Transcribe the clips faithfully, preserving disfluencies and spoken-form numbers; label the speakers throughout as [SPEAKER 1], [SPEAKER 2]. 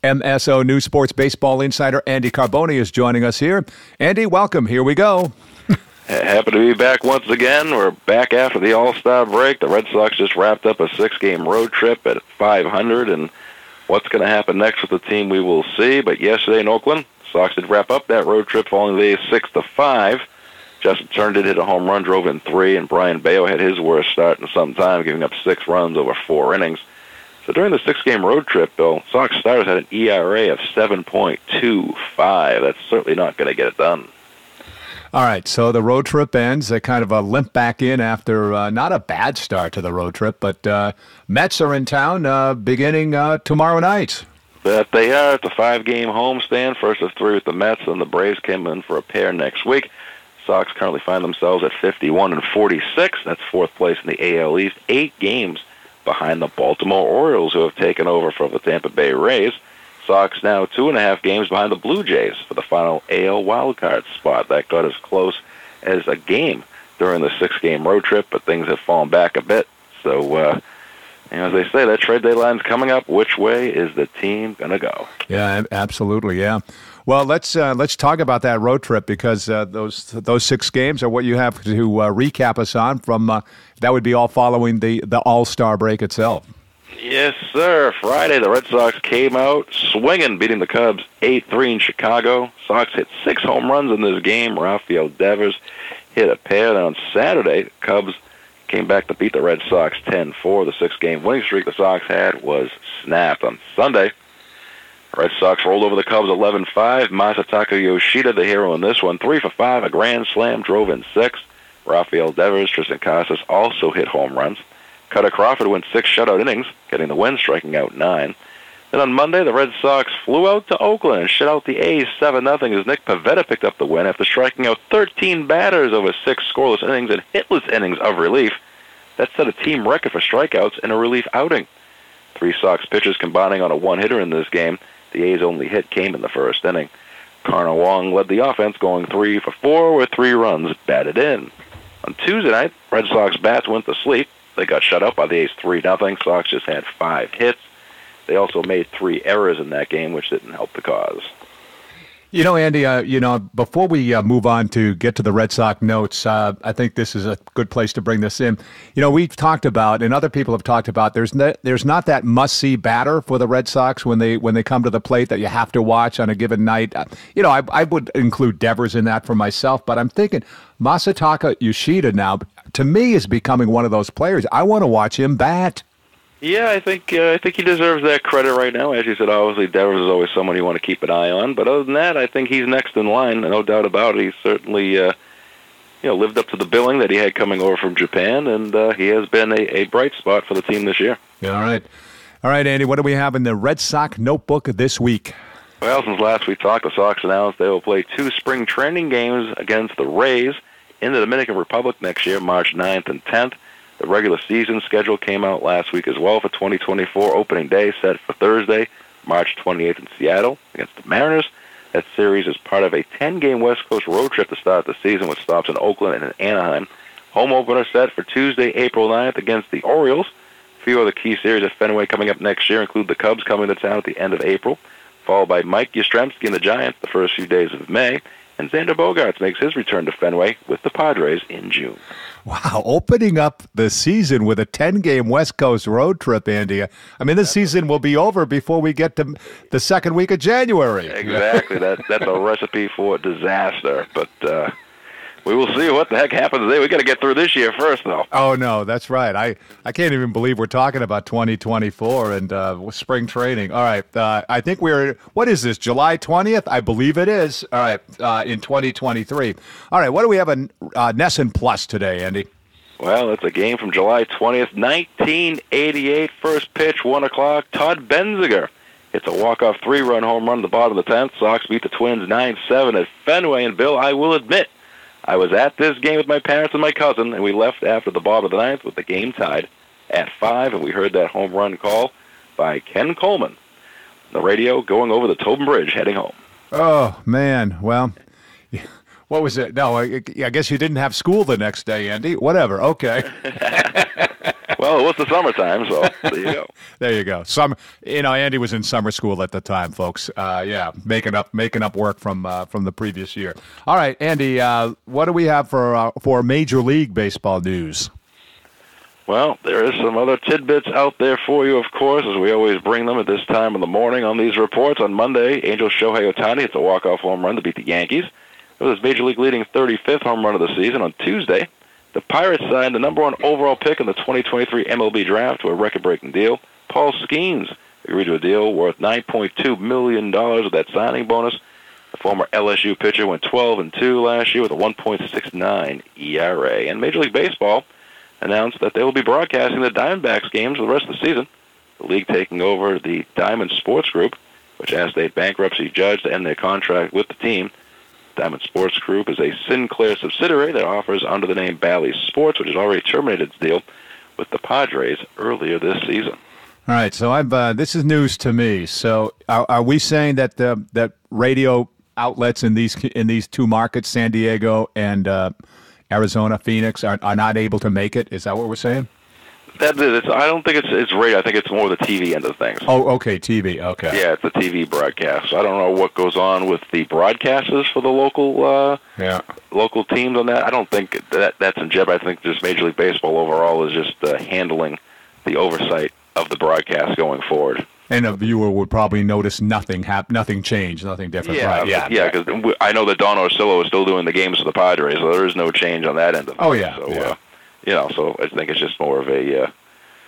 [SPEAKER 1] M S O News Sports Baseball Insider Andy Carboni is joining us here. Andy, welcome. Here we go.
[SPEAKER 2] Happy to be back once again. We're back after the All-Star break. The Red Sox just wrapped up a six-game road trip at five hundred, and what's going to happen next with the team we will see. But yesterday in Oakland, the Sox did wrap up that road trip following the six to five. Justin Turner did hit a home run, drove in three, and Brian Bayo had his worst start in some time, giving up six runs over four innings. So during the six-game road trip, Bill, Sox starters had an E R A of seven point two five. That's certainly not going to get it done.
[SPEAKER 1] All right, so the road trip ends. They kind of a limp back in after uh, not a bad start to the road trip, but uh, Mets are in town uh, beginning uh, tomorrow night.
[SPEAKER 2] That they are. It's a five-game homestand. First of three with the Mets, and the Braves came in for a pair next week. Sox currently find themselves at fifty-one and forty-six. That's fourth place in the A L East. Eight games behind the Baltimore Orioles, who have taken over from the Tampa Bay Rays. Sox now two and a half games behind the Blue Jays for the final A L wildcard spot. That got as close as a game during the six-game road trip, but things have fallen back a bit. So, uh, you know, as they say, that trade deadline's coming up. Which way is the team going to go?
[SPEAKER 1] Yeah, absolutely, yeah. Well, let's uh, let's talk about that road trip, because uh, those those six games are what you have to uh, recap us on from. Uh, that would be all following the, the All-Star break itself.
[SPEAKER 2] Yes, sir. Friday, the Red Sox came out swinging, beating the Cubs eight three in Chicago. Sox hit six home runs in this game. Rafael Devers hit a pair. And on Saturday, the Cubs came back to beat the Red Sox ten four. The six-game winning streak the Sox had was snapped. On Sunday, the Red Sox rolled over the Cubs eleven five. Masataka Yoshida, the hero in this one, three for five, a grand slam, drove in six. Rafael Devers, Tristan Casas also hit home runs. Cutter Crawford went six shutout innings, getting the win, striking out nine. Then on Monday, the Red Sox flew out to Oakland and shut out the A's seven nothing as Nick Pivetta picked up the win after striking out thirteen batters over six scoreless innings and hitless innings of relief. That set a team record for strikeouts in a relief outing. Three Sox pitchers combining on a one-hitter in this game. The A's only hit came in the first inning. Connor Wong led the offense, going three for four with three runs batted in. On Tuesday night, Red Sox bats went to sleep. They got shut out by the A's three nothing. Sox just had five hits. They also made three errors in that game, which didn't help the cause.
[SPEAKER 1] You know, Andy, uh, you know, before we uh, move on to get to the Red Sox notes, uh, I think this is a good place to bring this in. You know, we've talked about, and other people have talked about, there's ne- there's not that must-see batter for the Red Sox when they when they come to the plate that you have to watch on a given night. Uh, you know, I, I would include Devers in that for myself, but I'm thinking Masataka Yoshida now, to me, is becoming one of those players. I want to watch him bat.
[SPEAKER 2] Yeah, I think uh, I think he deserves that credit right now. As you said, obviously Devers is always someone you want to keep an eye on. But other than that, I think he's next in line, no doubt about it. He's certainly, uh, you know, lived up to the billing that he had coming over from Japan, and uh, he has been a, a bright spot for the team this year.
[SPEAKER 1] Yeah, all right, all right, Andy. What do we have in the Red Sox notebook this week?
[SPEAKER 2] Well, since last we talked, the Sox announced they will play two spring training games against the Rays in the Dominican Republic next year, March ninth and tenth. The regular season schedule came out last week as well for twenty twenty-four. Opening day set for Thursday, March twenty-eighth in Seattle against the Mariners. That series is part of a ten-game West Coast road trip to start the season with stops in Oakland and in Anaheim. Home opener set for Tuesday, April ninth against the Orioles. A few other key series at Fenway coming up next year include the Cubs coming to town at the end of April, followed by Mike Yastrzemski and the Giants the first few days of May. And Xander Bogaerts makes his return to Fenway with the Padres in June.
[SPEAKER 1] Wow, opening up the season with a ten-game West Coast road trip, Andy. I mean, this season will be over before we get to the second week of January.
[SPEAKER 2] Exactly. that That's a recipe for disaster. But uh, we will see what the heck happens today. We got to get through this year first, though.
[SPEAKER 1] Oh, no, that's right. I, I can't even believe we're talking about twenty twenty-four and uh, spring training. All right, uh, I think we're, what is this, July twentieth? I believe it is. All right, uh, in twenty twenty-three. All right, what do we have in uh, Nesson Plus today, Andy?
[SPEAKER 2] Well, it's a game from July twentieth, nineteen eighty-eight. First pitch, one o'clock. Todd Benziger hits a walk-off three-run home run at the bottom of the tenth. Sox beat the Twins nine seven at Fenway. And, Bill, I will admit, I was at this game with my parents and my cousin, and we left after the bottom of the ninth with the game tied at five, and we heard that home run call by Ken Coleman. The radio going over the Tobin Bridge, heading home.
[SPEAKER 1] Oh, man. Well, what was it? No, I, I guess you didn't have school the next day, Andy. Whatever. Okay.
[SPEAKER 2] Well, Well, it was the summertime, so there you go.
[SPEAKER 1] There you go. Some, you know, Andy was in summer school at the time, folks. Uh, yeah, making up making up work from uh, from the previous year. All right, Andy, uh, what do we have for uh, for Major League Baseball news?
[SPEAKER 2] Well, there is some other tidbits out there for you, of course, as we always bring them at this time in the morning on these reports. On Monday, Angel Shohei Ohtani hits a walk-off home run to beat the Yankees. It was his Major League leading thirty-fifth home run of the season. On Tuesday, the Pirates signed the number one overall pick in the twenty twenty-three M L B draft to a record-breaking deal. Paul Skeens agreed to a deal worth nine point two million dollars with that signing bonus. The former L S U pitcher went twelve and two last year with a one point six nine E R A. And Major League Baseball announced that they will be broadcasting the Diamondbacks games for the rest of the season. The league taking over the Diamond Sports Group, which asked a bankruptcy judge to end their contract with the team. Diamond Sports Group is a Sinclair subsidiary that offers under the name Bally Sports, which has already terminated its deal with the Padres earlier this season.
[SPEAKER 1] All right, so I've uh, this is news to me. So are, are we saying that the that radio outlets in these in these two markets, San Diego and uh, Arizona, Phoenix, are, are not able to make it? Is that what we're saying?
[SPEAKER 2] That is, I don't think it's it's radio. I think it's more the T V end of things.
[SPEAKER 1] Oh, okay, T V. Okay.
[SPEAKER 2] Yeah, it's the T V broadcast. So I don't know what goes on with the broadcasters for the local uh,
[SPEAKER 1] yeah
[SPEAKER 2] local teams on that. I don't think that that's in jeopardy. I think just Major League Baseball overall is just uh, handling the oversight of the broadcast going forward.
[SPEAKER 1] And a viewer would probably notice nothing hap- nothing changed, nothing different.
[SPEAKER 2] Yeah,
[SPEAKER 1] right? yeah,
[SPEAKER 2] yeah. Because I know that Don Orsillo is still doing the games for the Padres, so there is no change on that end of things.
[SPEAKER 1] Oh yeah,
[SPEAKER 2] so,
[SPEAKER 1] yeah.
[SPEAKER 2] Uh, you know, so I think it's just more of a uh,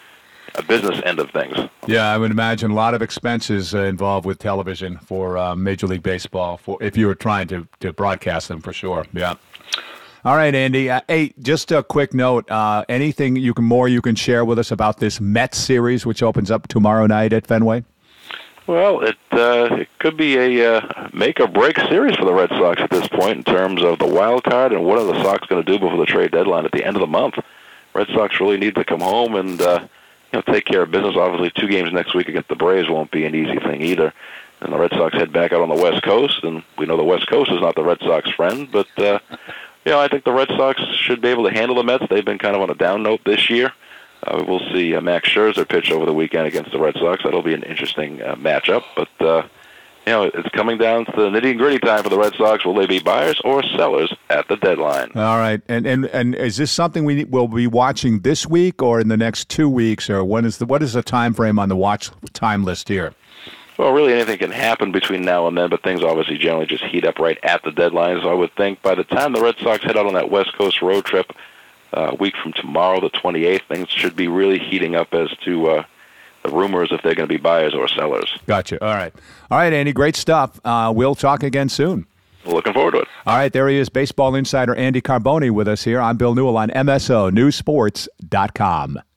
[SPEAKER 2] a business end of things.
[SPEAKER 1] Yeah, I would imagine a lot of expenses uh, involved with television for uh, Major League Baseball. For if you were trying to to broadcast them, for sure. Yeah. All right, Andy. Uh, hey, just a quick note. Uh, anything you can more you can share with us about this Mets series, which opens up tomorrow night at Fenway?
[SPEAKER 2] Well, it uh, it could be a uh, make or break series for the Red Sox at this point in terms of the wild card and what are the Sox going to do before the trade deadline at the end of the month. Red Sox really need to come home and uh, you know take care of business. Obviously, two games next week against the Braves won't be an easy thing either. And the Red Sox head back out on the West Coast, and we know the West Coast is not the Red Sox friend, but uh, you know I think the Red Sox should be able to handle the Mets. They've been kind of on a down note this year. Uh, we'll see uh, Max Scherzer pitch over the weekend against the Red Sox. That'll be an interesting uh, matchup. But, uh, you know, it's coming down to the nitty-gritty time for the Red Sox. Will they be buyers or sellers at the deadline?
[SPEAKER 1] All right. And and, and is this something we will be watching this week or in the next two weeks? Or when is the, what is the time frame on the watch time list here?
[SPEAKER 2] Well, really anything can happen between now and then, but things obviously generally just heat up right at the deadline. So I would think by the time the Red Sox head out on that West Coast road trip, Uh, a week from tomorrow, the twenty-eighth, things should be really heating up as to uh, the rumors if they're going to be buyers or sellers.
[SPEAKER 1] Gotcha. All right. All right, Andy, great stuff. Uh, we'll talk again soon.
[SPEAKER 2] Looking forward to it.
[SPEAKER 1] All right, there he is, baseball insider Andy Carboni with us here. I'm Bill Newell on M S O News Sports dot com.